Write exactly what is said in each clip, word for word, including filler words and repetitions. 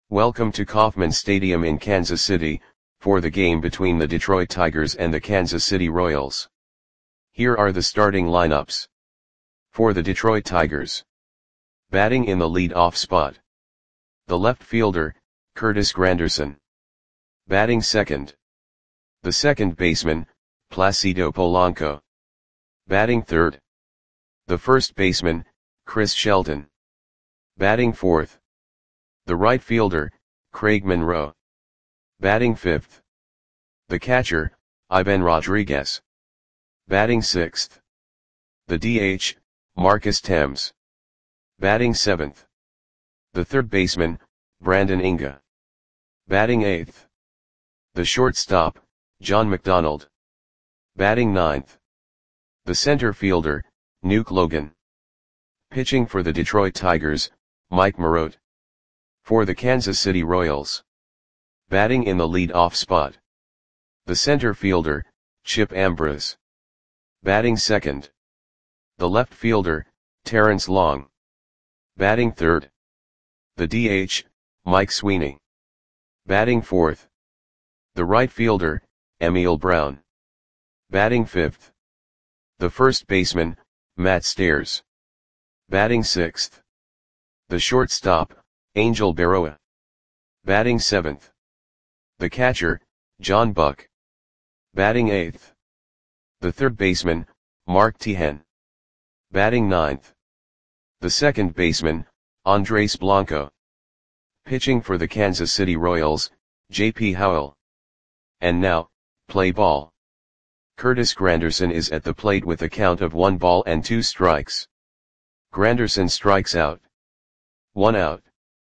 Welcome to Kauffman Stadium in Kansas City, for the game between the Detroit Tigers and the Kansas City Royals. Here are the starting lineups. For the Detroit Tigers. Batting in the lead-off spot. The left fielder, Curtis Granderson. Batting second. The second baseman, Placido Polanco. Batting third. The first baseman, Chris Shelton. Batting fourth. The right fielder, Craig Monroe. Batting fifth. The catcher, Ivan Rodriguez. Batting sixth. The D H, Marcus Thames. Batting seventh. The third baseman, Brandon Inga. Batting eighth. The shortstop, John McDonald. Batting ninth. The center fielder, Nuke Logan. Pitching for the Detroit Tigers, Mike Marotte. For the Kansas City Royals. Batting in the lead-off spot. The center fielder, Chip Ambrose. Batting second. The left fielder, Terrence Long. Batting third. The D H, Mike Sweeney. Batting fourth. The right fielder, Emil Brown. Batting fifth. The first baseman, Matt Stairs. Batting sixth. The shortstop, Angel Berroa. Batting seventh. The catcher, John Buck. Batting eighth. The third baseman, Mark Teahen. Batting ninth. The second baseman, Andres Blanco. Pitching for the Kansas City Royals, J P Howell. And now, play ball. Curtis Granderson is at the plate with a count of one ball and two strikes. Granderson strikes out. One out.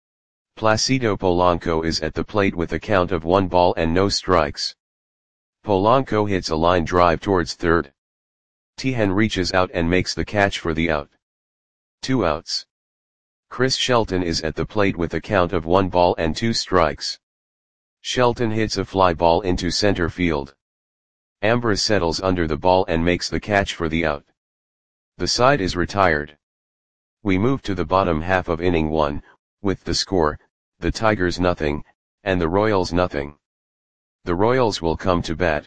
Placido Polanco is at the plate with a count of one ball and no strikes. Polanco hits a line drive towards third. Teahen reaches out and makes the catch for the out. Two outs. Chris Shelton is at the plate with a count of one ball and two strikes. Shelton hits a fly ball into center field. Ambrose settles under the ball and makes the catch for the out. The side is retired. We move to the bottom half of inning one, with the score, the Tigers nothing, and the Royals nothing. The Royals will come to bat.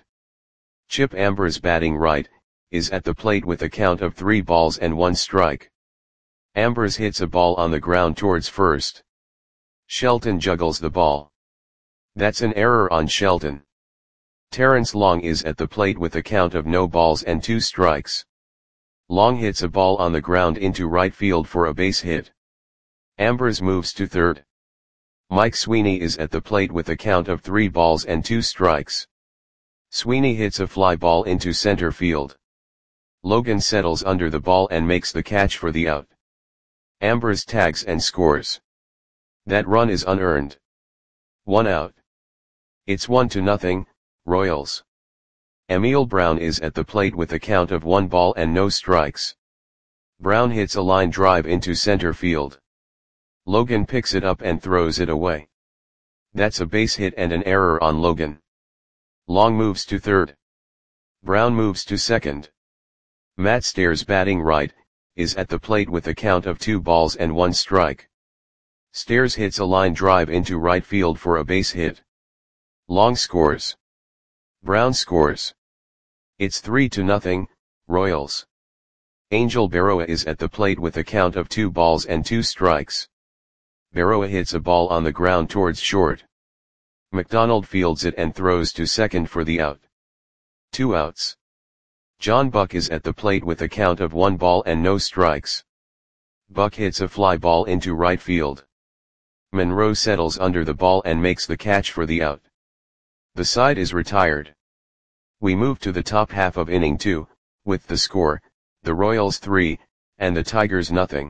Chip Ambrose batting right, is at the plate with a count of three balls and one strike. Ambrose hits a ball on the ground towards first. Shelton juggles the ball. That's an error on Shelton. Terrence Long is at the plate with a count of no balls and two strikes. Long hits a ball on the ground into right field for a base hit. Ambrose moves to third. Mike Sweeney is at the plate with a count of three balls and two strikes. Sweeney hits a fly ball into center field. Logan settles under the ball and makes the catch for the out. Ambrose tags and scores. That run is unearned. One out. It's one to nothing, Royals. Emil Brown is at the plate with a count of one ball and no strikes. Brown hits a line drive into center field. Logan picks it up and throws it away. That's a base hit and an error on Logan. Long moves to third. Brown moves to second. Matt Stairs batting right, is at the plate with a count of two balls and one strike. Stairs hits a line drive into right field for a base hit. Long scores. Brown scores. It's three to nothing, Royals. Angel Berroa is at the plate with a count of two balls and two strikes. Berroa hits a ball on the ground towards short. McDonald fields it and throws to second for the out. Two outs. John Buck is at the plate with a count of one ball and no strikes. Buck hits a fly ball into right field. Monroe settles under the ball and makes the catch for the out. The side is retired. We move to the top half of inning two, with the score, the Royals three, and the Tigers nothing.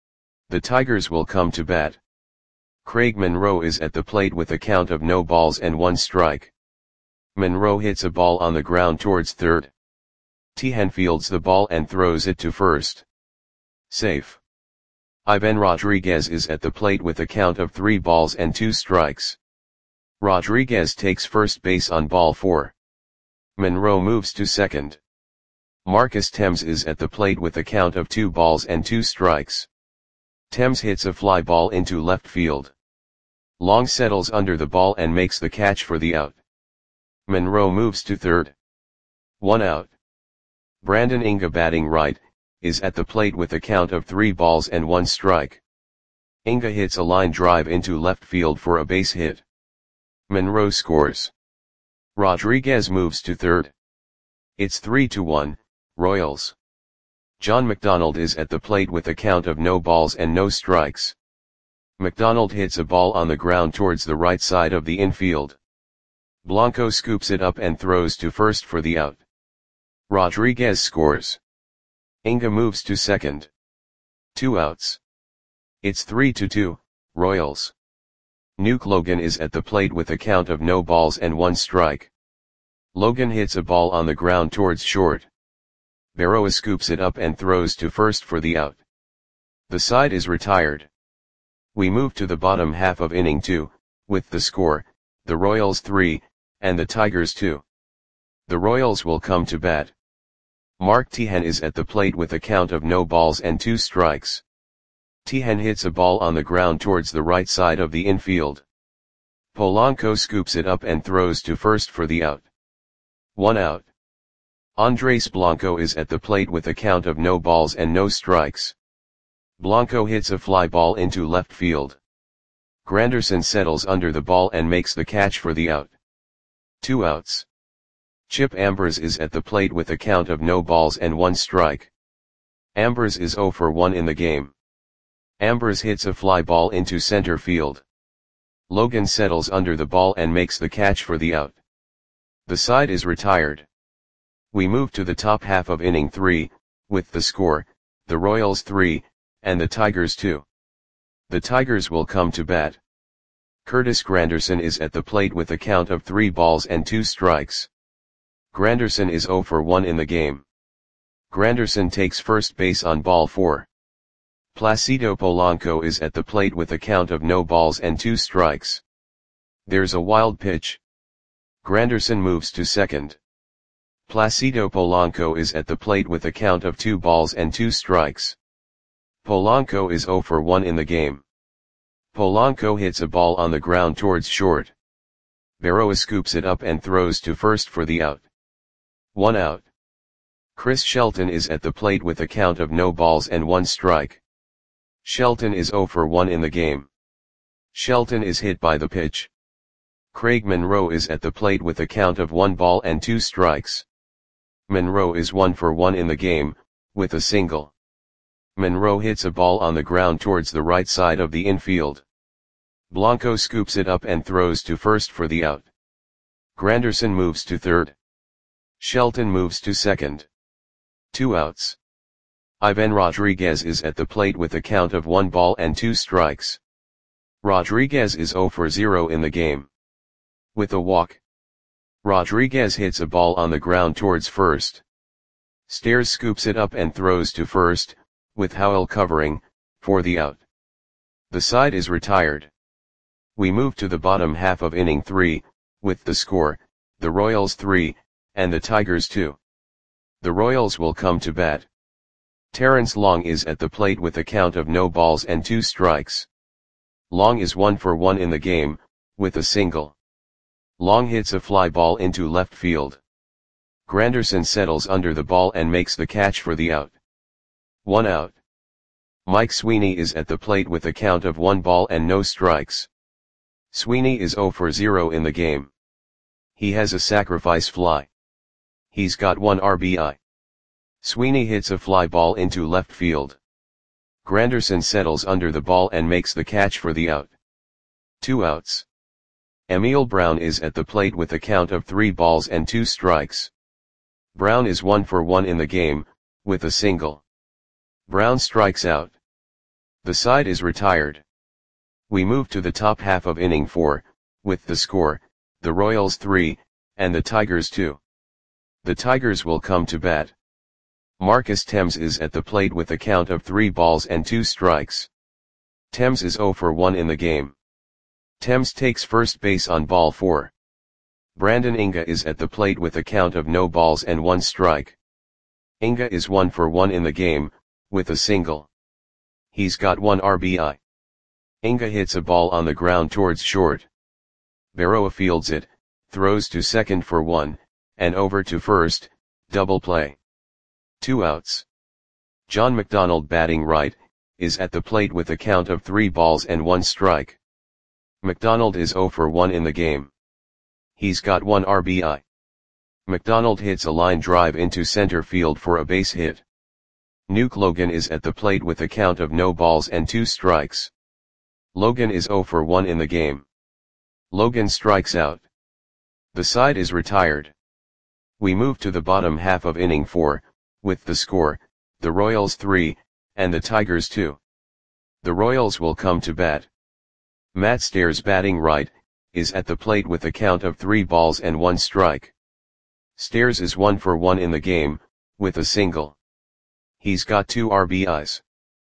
The Tigers will come to bat. Craig Monroe is at the plate with a count of no balls and one strike. Monroe hits a ball on the ground towards third. Teahen fields the ball and throws it to first. Safe. Ivan Rodriguez is at the plate with a count of three balls and two strikes. Rodriguez takes first base on ball four. Monroe moves to second. Marcus Thames is at the plate with a count of two balls and two strikes. Thames hits a fly ball into left field. Long settles under the ball and makes the catch for the out. Monroe moves to third. One out. Brandon Inga, batting right, is at the plate with a count of three balls and one strike. Inga hits a line drive into left field for a base hit. Monroe scores. Rodriguez moves to third. It's three to one, Royals. John McDonald is at the plate with a count of no balls and no strikes. McDonald hits a ball on the ground towards the right side of the infield. Blanco scoops it up and throws to first for the out. Rodriguez scores. Inga moves to second. Two outs. It's three to two, Royals. Nuke Logan is at the plate with a count of no balls and one strike. Logan hits a ball on the ground towards short. Berroa scoops it up and throws to first for the out. The side is retired. We move to the bottom half of inning two, with the score, the Royals three, and the Tigers two. The Royals will come to bat. Mark Teahen is at the plate with a count of no balls and two strikes. Teahen hits a ball on the ground towards the right side of the infield. Polanco scoops it up and throws to first for the out. One out. Andres Blanco is at the plate with a count of no balls and no strikes. Blanco hits a fly ball into left field. Granderson settles under the ball and makes the catch for the out. Two outs. Chip Ambers is at the plate with a count of no balls and one strike. Ambers is oh for one in the game. Ambers hits a fly ball into center field. Logan settles under the ball and makes the catch for the out. The side is retired. We move to the top half of inning three, with the score, the Royals three, and the Tigers two. The Tigers will come to bat. Curtis Granderson is at the plate with a count of three balls and two strikes. Granderson is oh for one in the game. Granderson takes first base on ball four. Placido Polanco is at the plate with a count of no balls and two strikes. There's a wild pitch. Granderson moves to second. Placido Polanco is at the plate with a count of two balls and two strikes. Polanco is oh for one in the game. Polanco hits a ball on the ground towards short. Berroa scoops it up and throws to first for the out. One out. Chris Shelton is at the plate with a count of no balls and one strike. Shelton is oh for one in the game. Shelton is hit by the pitch. Craig Monroe is at the plate with a count of one ball and two strikes. Monroe is one for one in the game, with a single. Monroe hits a ball on the ground towards the right side of the infield. Blanco scoops it up and throws to first for the out. Granderson moves to third. Shelton moves to second. Two outs. Ivan Rodriguez is at the plate with a count of one ball and two strikes. Rodriguez is oh for zero in the game. With a walk. Rodriguez hits a ball on the ground towards first. Stairs scoops it up and throws to first, with Howell covering, for the out. The side is retired. We move to the bottom half of inning three, with the score, the Royals three, and the Tigers two. The Royals will come to bat. Terrence Long is at the plate with a count of no balls and two strikes. Long is one for one in the game, with a single. Long hits a fly ball into left field. Granderson settles under the ball and makes the catch for the out. One out. Mike Sweeney is at the plate with a count of one ball and no strikes. Sweeney is oh for zero in the game. He has a sacrifice fly. He's got one R B I. Sweeney hits a fly ball into left field. Granderson settles under the ball and makes the catch for the out. Two outs. Emil Brown is at the plate with a count of three balls and two strikes. Brown is one for one in the game, with a single. Brown strikes out. The side is retired. We move to the top half of inning four, with the score, the Royals three, and the Tigers two. The Tigers will come to bat. Marcus Thames is at the plate with a count of three balls and two strikes. Thames is oh for one in the game. Thames takes first base on ball four. Brandon Inga is at the plate with a count of no balls and one strike. Inga is one for one in the game, with a single. He's got one R B I. Inga hits a ball on the ground towards short. Berroa fields it, throws to second for one, and over to first, double play. Two outs. John McDonald batting right, is at the plate with a count of three balls and one strike. McDonald is oh for one in the game. He's got one R B I. McDonald hits a line drive into center field for a base hit. Nuke Logan is at the plate with a count of no balls and two strikes. Logan is oh for one in the game. Logan strikes out. The side is retired. We move to the bottom half of inning four, with the score, the Royals three, and the Tigers two. The Royals will come to bat. Matt Stairs batting right, is at the plate with a count of three balls and one strike. Stairs is one for one in the game, with a single. He's got two R B Is.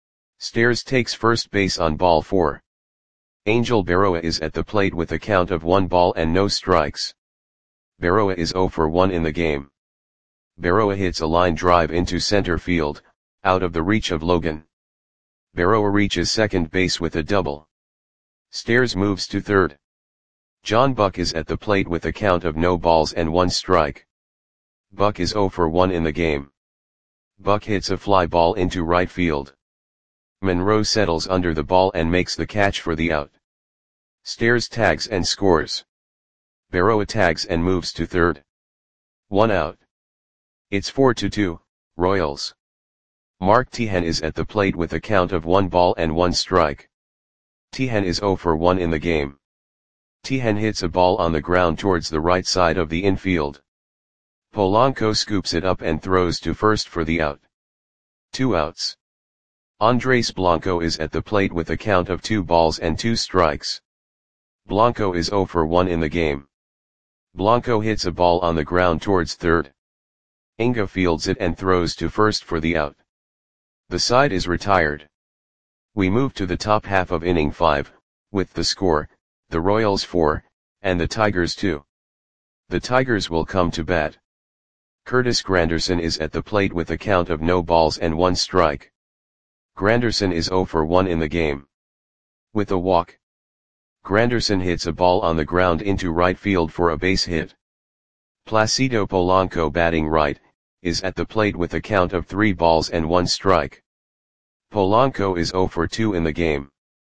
Stairs takes first base on ball four. Angel Berroa is at the plate with a count of one ball and no strikes. Berroa is oh for one in the game. Berroa hits a line drive into center field, out of the reach of Logan. Berroa reaches second base with a double. Stairs moves to third. John Buck is at the plate with a count of no balls and one strike. Buck is oh for one in the game. Buck hits a fly ball into right field. Monroe settles under the ball and makes the catch for the out. Stairs tags and scores. Berroa tags and moves to third. One out. It's four to two, Royals. Mark Teahen is at the plate with a count of one ball and one strike. Teahen is oh for one in the game. Teahen hits a ball on the ground towards the right side of the infield. Polanco scoops it up and throws to first for the out. Two outs. Andres Blanco is at the plate with a count of two balls and two strikes. Blanco is oh for one in the game. Blanco hits a ball on the ground towards third. Inga fields it and throws to first for the out. The side is retired. We move to the top half of inning five, with the score, the Royals four, and the Tigers two. The Tigers will come to bat. Curtis Granderson is at the plate with a count of no balls and one strike. Granderson is oh for one in the game. With a walk. Granderson hits a ball on the ground into right field for a base hit. Placido Polanco batting right, is at the plate with a count of three balls and one strike. Polanco is oh for two in the game.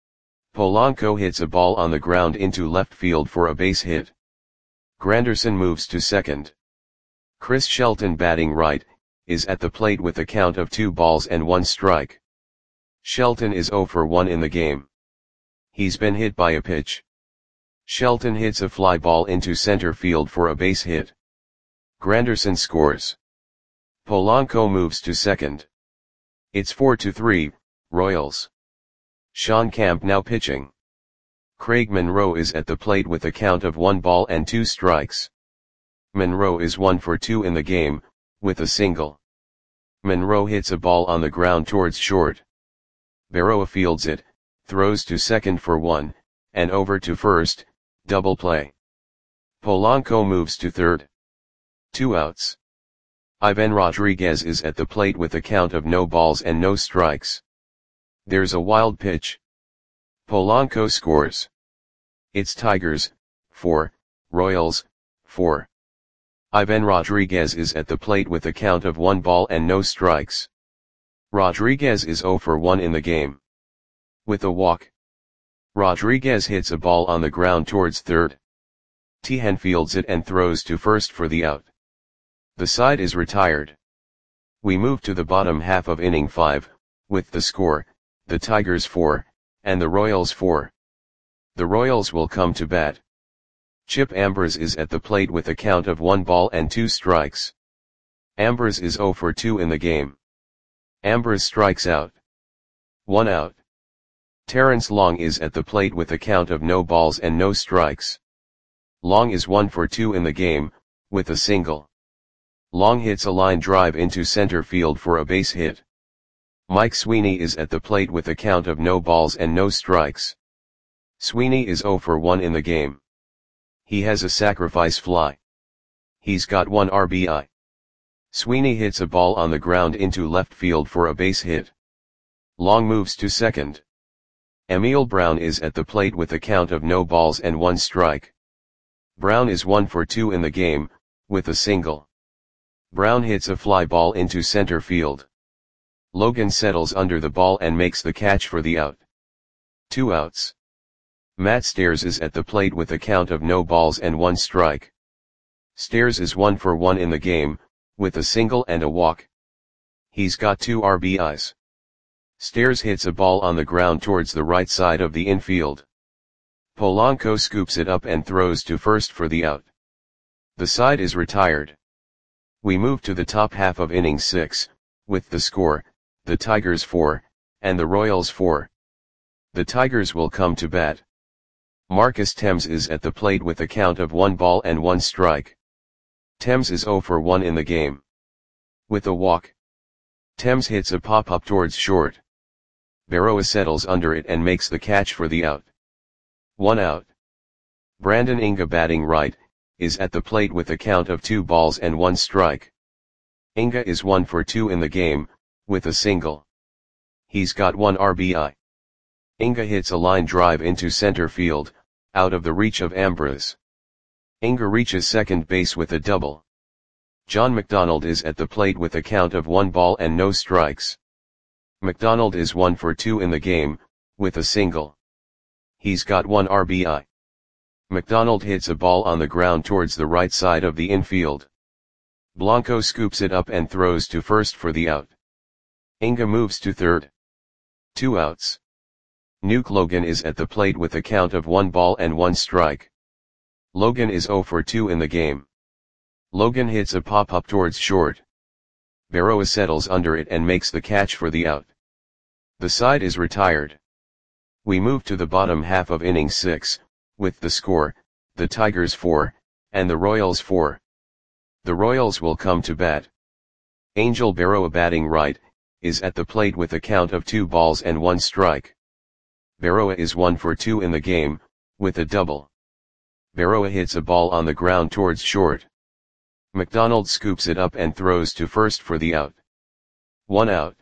Polanco hits a ball on the ground into left field for a base hit. Granderson moves to second. Chris Shelton batting right, is at the plate with a count of two balls and one strike. Shelton is oh for one in the game. He's been hit by a pitch. Shelton hits a fly ball into center field for a base hit. Granderson scores. Polanco moves to second. It's four to three, Royals. Sean Camp now pitching. Craig Monroe is at the plate with a count of one ball and two strikes. Monroe is one for two in the game, with a single. Monroe hits a ball on the ground towards short. Berroa fields it, throws to second for one, and over to first, double play. Polanco moves to third. Two outs. Ivan Rodriguez is at the plate with a count of no balls and no strikes. There's a wild pitch. Polanco scores. It's Tigers, four, Royals, four. Ivan Rodriguez is at the plate with a count of one ball and no strikes. Rodriguez is oh for one in the game. With a walk. Rodriguez hits a ball on the ground towards third. Teahen fields it and throws to first for the out. The side is retired. We move to the bottom half of inning five, with the score, the Tigers four, and the Royals four. The Royals will come to bat. Chip Ambers is at the plate with a count of one ball and two strikes. Ambers is oh for two in the game. Ambers strikes out. One out. Terrence Long is at the plate with a count of no balls and no strikes. Long is one for two in the game, with a single. Long hits a line drive into center field for a base hit. Mike Sweeney is at the plate with a count of no balls and no strikes. Sweeney is oh for one in the game. He has a sacrifice fly. He's got one R B I. Sweeney hits a ball on the ground into left field for a base hit. Long moves to second. Emil Brown is at the plate with a count of no balls and one strike. Brown is one for two in the game, with a single. Brown hits a fly ball into center field. Logan settles under the ball and makes the catch for the out. Two outs. Matt Stairs is at the plate with a count of no balls and one strike. Stairs is one for one in the game, with a single and a walk. He's got two R B Is. Stairs hits a ball on the ground towards the right side of the infield. Polanco scoops it up and throws to first for the out. The side is retired. We move to the top half of inning six, with the score, the Tigers four, and the Royals four. The Tigers will come to bat. Marcus Thames is at the plate with a count of one ball and one strike. Thames is zero for one in the game. With a walk. Thames hits a pop-up towards short. Berroa settles under it and makes the catch for the out. One out. Brandon Inga, batting right, is at the plate with a count of two balls and one strike. Inga is one for two in the game, with a single. He's got one R B I. Inga hits a line drive into center field, out of the reach of Ambrose. Inga reaches second base with a double. John McDonald is at the plate with a count of one ball and no strikes. McDonald is one for two in the game, with a single. He's got one R B I. McDonald hits a ball on the ground towards the right side of the infield. Blanco scoops it up and throws to first for the out. Inga moves to third. Two outs. Nuke Logan is at the plate with a count of one ball and one strike. Logan is zero for two in the game. Logan hits a pop-up towards short. Berroa settles under it and makes the catch for the out. The side is retired. We move to the bottom half of inning six, with the score, the Tigers four, and the Royals four. The Royals will come to bat. Angel Berroa, batting right, is at the plate with a count of two balls and one strike. Berroa is one for two in the game, with a double. Berroa hits a ball on the ground towards short. McDonald scoops it up and throws to first for the out. One out.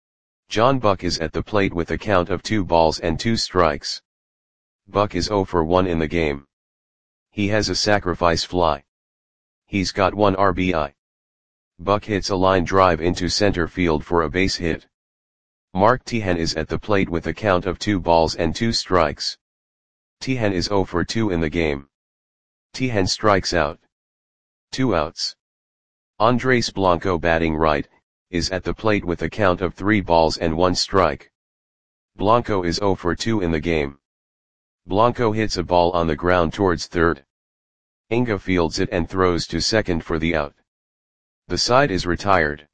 John Buck is at the plate with a count of two balls and two strikes. Buck is zero for one in the game. He has a sacrifice fly. He's got one R B I. Buck hits a line drive into center field for a base hit. Mark Tehan is at the plate with a count of two balls and two strikes. Tehan is zero for two in the game. Tehan strikes out. Two outs. Andres Blanco, batting right, is at the plate with a count of three balls and one strike. Blanco is zero for two in the game. Blanco hits a ball on the ground towards third. Inga fields it and throws to second for the out. The side is retired.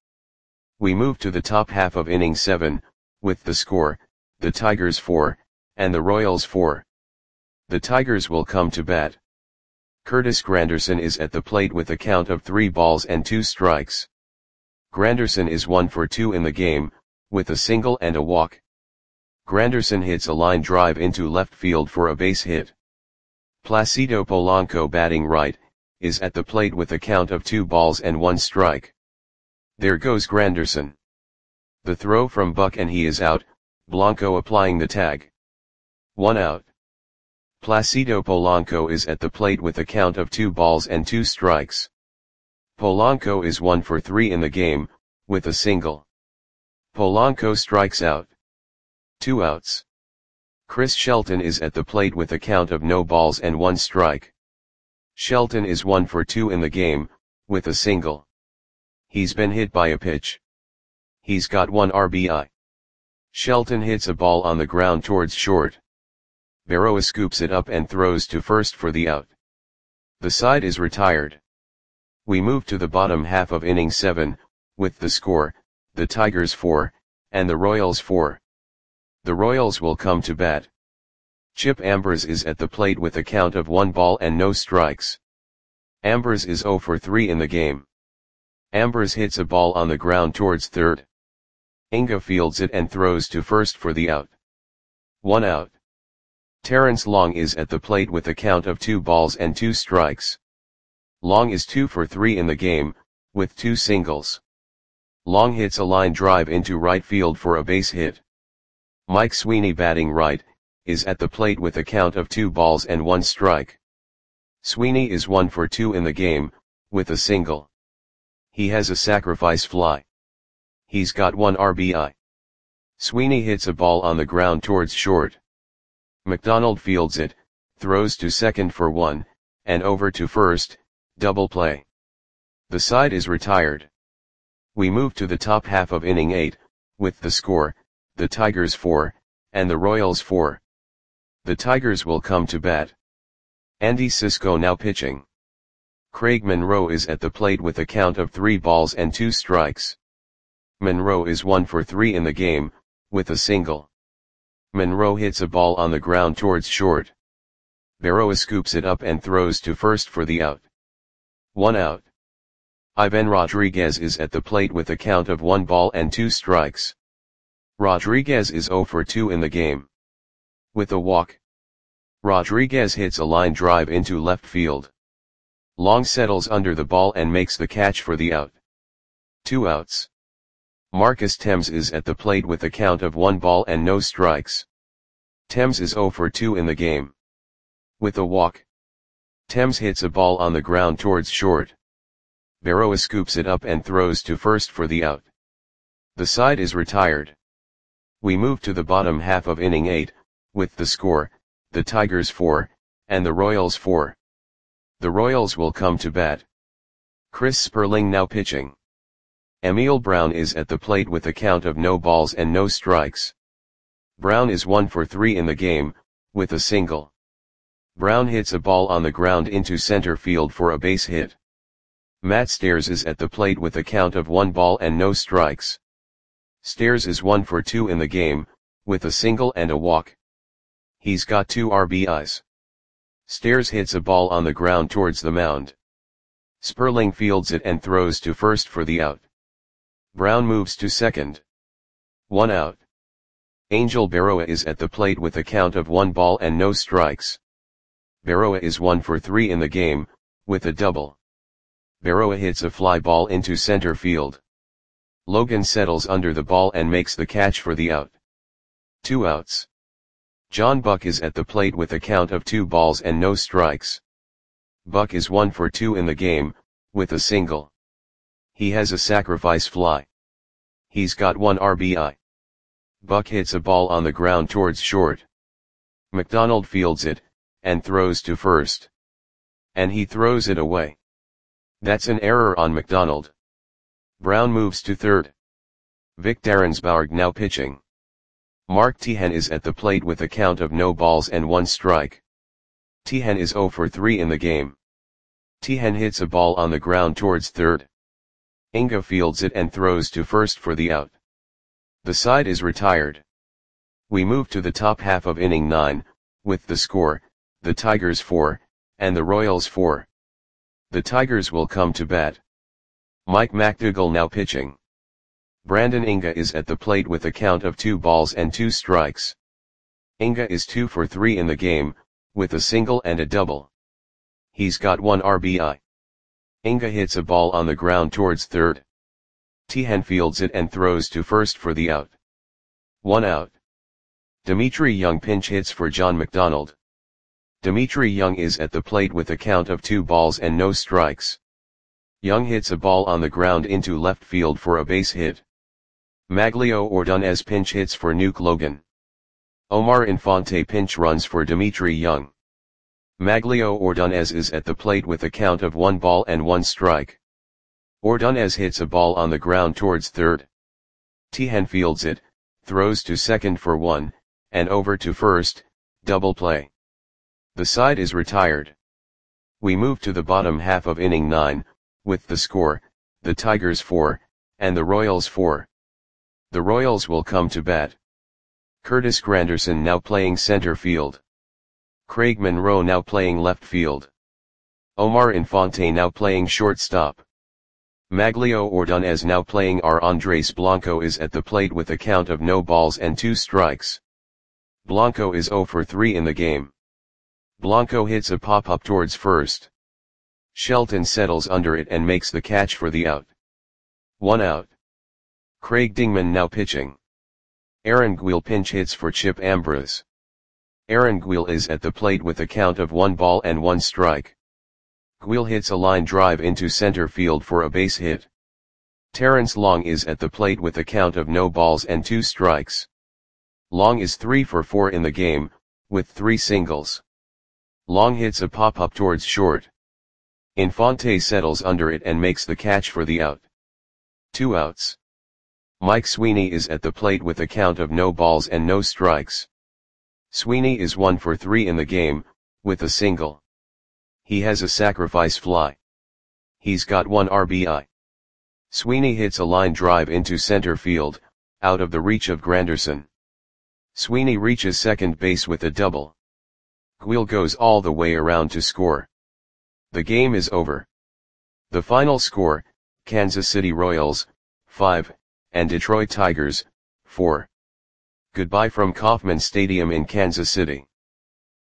We move to the top half of inning seven, with the score, the Tigers four, and the Royals four. The Tigers will come to bat. Curtis Granderson is at the plate with a count of three balls and two strikes. Granderson is one for two in the game, with a single and a walk. Granderson hits a line drive into left field for a base hit. Placido Polanco, batting right, is at the plate with a count of two balls and one strike. There goes Granderson. The throw from Buck and he is out, Blanco applying the tag. One out. Placido Polanco is at the plate with a count of two balls and two strikes. Polanco is one for three in the game, with a single. Polanco strikes out. Two outs. Chris Shelton is at the plate with a count of no balls and one strike. Shelton is one for two in the game, with a single. He's been hit by a pitch. He's got one R B I. Shelton hits a ball on the ground towards short. Berroa scoops it up and throws to first for the out. The side is retired. We move to the bottom half of inning seven, with the score, the Tigers four, and the Royals four. The Royals will come to bat. Chip Ambers is at the plate with a count of one ball and no strikes. Ambers is zero for three in the game. Ambers hits a ball on the ground towards third. Inga fields it and throws to first for the out. One out. Terrence Long is at the plate with a count of two balls and two strikes. Long is two for three in the game, with two singles. Long hits a line drive into right field for a base hit. Mike Sweeney, batting right, is at the plate with a count of two balls and one strike. Sweeney is one for two in the game, with a single. He has a sacrifice fly. He's got one R B I. Sweeney hits a ball on the ground towards short. McDonald fields it, throws to second for one, and over to first, double play. The side is retired. We move to the top half of inning eight, with the score, the Tigers four, and the Royals four. The Tigers will come to bat. Andy Cisco now pitching. Craig Monroe is at the plate with a count of three balls and two strikes. Monroe is one for three in the game, with a single. Monroe hits a ball on the ground towards short. Berroa scoops it up and throws to first for the out. One out. Ivan Rodriguez is at the plate with a count of one ball and two strikes. Rodriguez is zero for two in the game. With a walk. Rodriguez hits a line drive into left field. Long settles under the ball and makes the catch for the out. Two outs. Marcus Thames is at the plate with a count of one ball and no strikes. Thames is zero for two in the game. With a walk. Thames hits a ball on the ground towards short. Berroa scoops it up and throws to first for the out. The side is retired. We move to the bottom half of inning eight, with the score, the Tigers four, and the Royals four. The Royals will come to bat. Chris Sperling now pitching. Emil Brown is at the plate with a count of no balls and no strikes. Brown is one for three in the game, with a single. Brown hits a ball on the ground into center field for a base hit. Matt Stairs is at the plate with a count of one ball and no strikes. Stairs is one for two in the game, with a single and a walk. He's got two R B Is. Stairs hits a ball on the ground towards the mound. Sperling fields it and throws to first for the out. Brown moves to second. One out. Angel Berroa is at the plate with a count of one ball and no strikes. Berroa is one for three in the game, with a double. Berroa hits a fly ball into center field. Logan settles under the ball and makes the catch for the out. Two outs. John Buck is at the plate with a count of two balls and no strikes. Buck is one for two in the game, with a single. He has a sacrifice fly. He's got one R B I. Buck hits a ball on the ground towards short. McDonald fields it, and throws to first. And he throws it away. That's an error on McDonald. Brown moves to third. Vic Darrensbourg now pitching. Mark Teahen is at the plate with a count of no balls and one strike. Teahen is zero for three in the game. Teahen hits a ball on the ground towards third. Inga fields it and throws to first for the out. The side is retired. We move to the top half of inning nine, with the score, the Tigers four, and the Royals four. The Tigers will come to bat. Mike McDougall now pitching. Brandon Inga is at the plate with a count of two balls and two strikes. Inga is two for three in the game, with a single and a double. He's got one R B I. Inga hits a ball on the ground towards third. Teahen fields it and throws to first for the out. One out. Dimitri Young pinch hits for John McDonald. Dimitri Young is at the plate with a count of two balls and no strikes. Young hits a ball on the ground into left field for a base hit. Maglio Ordonez pinch hits for Nuke Logan. Omar Infante pinch runs for Dimitri Young. Maglio Ordonez is at the plate with a count of one ball and one strike. Ordonez hits a ball on the ground towards third. Teahen fields it, throws to second for one, and over to first, double play. The side is retired. We move to the bottom half of inning nine, with the score, the Tigers four, and the Royals four. The Royals will come to bat. Curtis Granderson now playing center field. Craig Monroe now playing left field. Omar Infante now playing shortstop. Maglio Ordonez now playing R. Andres Blanco is at the plate with a count of no balls and two strikes. Blanco is zero for three in the game. Blanco hits a pop-up towards first. Shelton settles under it and makes the catch for the out. One out. Craig Dingman now pitching. Aaron Guil pinch hits for Chip Ambrose. Aaron Guil is at the plate with a count of one ball and one strike. Guil hits a line drive into center field for a base hit. Terrence Long is at the plate with a count of no balls and two strikes. Long is three for four in the game, with three singles. Long hits a pop-up towards short. Infante settles under it and makes the catch for the out. Two outs. Mike Sweeney is at the plate with a count of no balls and no strikes. Sweeney is one for three in the game, with a single. He has a sacrifice fly. He's got one R B I. Sweeney hits a line drive into center field, out of the reach of Granderson. Sweeney reaches second base with a double. Guil goes all the way around to score. The game is over. The final score, Kansas City Royals, five, and Detroit Tigers, four. Goodbye from Kauffman Stadium in Kansas City.